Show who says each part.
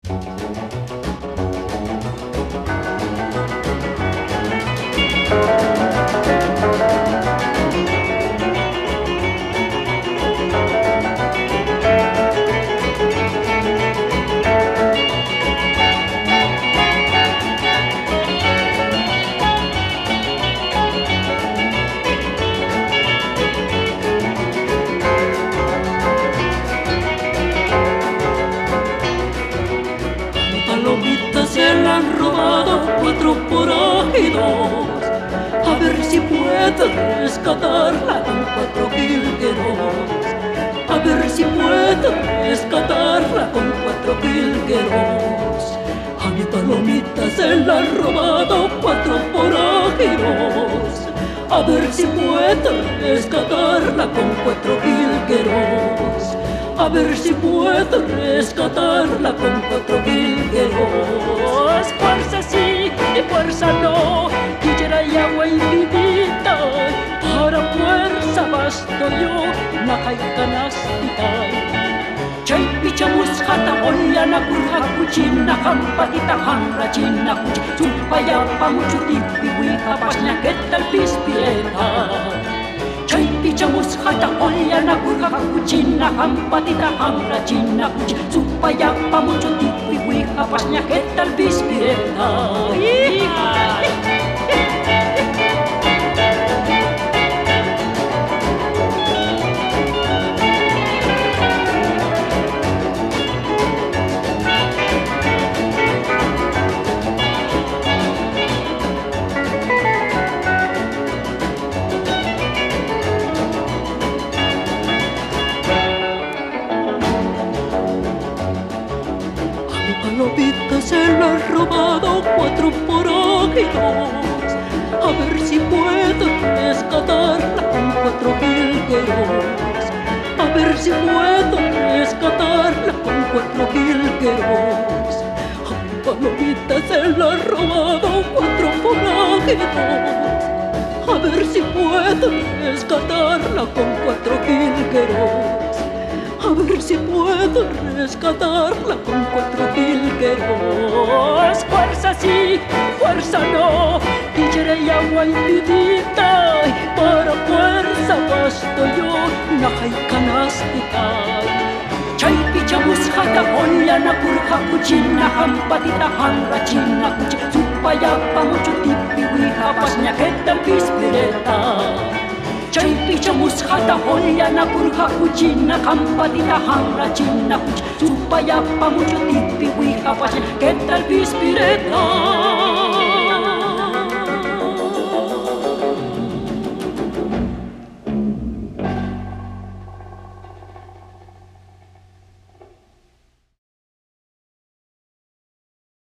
Speaker 1: Se la han robado 4 forajidos. A ver si puedo rescatarla con 4 jilgueros. A ver si puedo rescatarla con 4 jilgueros. A mi palomita se la han robado 4 forajidos. A ver si puedo rescatarla con 4 jilgueros. A ver si puedo rescatarla con 4 jilgueros. Fuerza sí y fuerza no, tijera y agua infinita. Para fuerza basto yo, nakay kanastita. Chaypi chamushata ollana kurha kuchina hampatita hanra china kuchi. Supayapa mucho tipi wika pasña que tal pispieta. Chaypi chamushata ollana kurha kuchina hampatita hanra china kuchi. Supayapa mucho tipi wika pasña que tal pispieta. Palomita se la han robado 4 forajidos. A ver si puedo rescatarla con 4 jilgueros. A ver si puedo rescatarla con 4 jilgueros. A mi palomita se la han robado 4 forajidos. A ver si puedo rescatarla con 4 jilgueros. A ver si puedo rescatarla con 4 jilgueros. Fuerza sí, fuerza no, tijera y agua infinita. Para fuerza basto yo, nakay kanastita. Chaypi chamushata ollana kurha kuchina hampatita hanra china kuchi. Supayapa mucho tipi wija pasña que tal pispireta. Chaypi chamushata ollana kurha kuchina hampatita hanra china kuchi. Supayapa mucho tipi wija pasña que tal pispireta.